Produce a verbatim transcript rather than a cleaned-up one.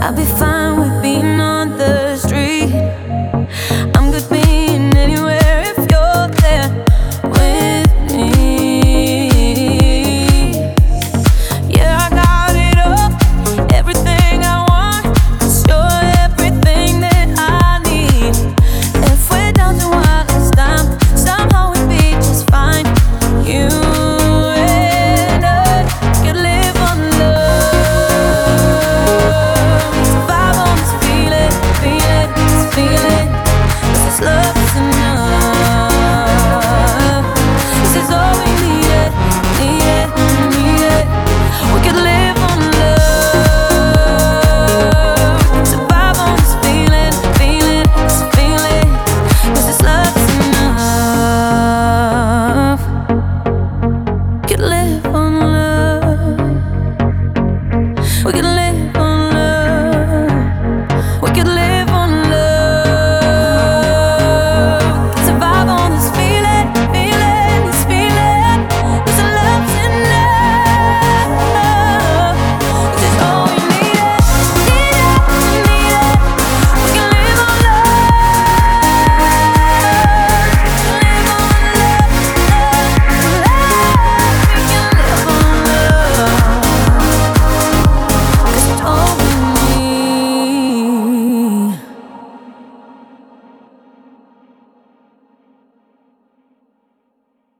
I'll be fine with being on the street. I'm good being anywhere if you're there with me. Yeah, I got it all, everything I want. Cause you're everything that I need. If we're down to one last time, somehow we'd be just fine. You and I could live on love, survive on this feeling, feeling, this feeling. This is love is enough. This is all we needed, needed, needed. We could live on love, survive on this feeling, feeling, this feeling. This is love is enough. Could live on love. We could live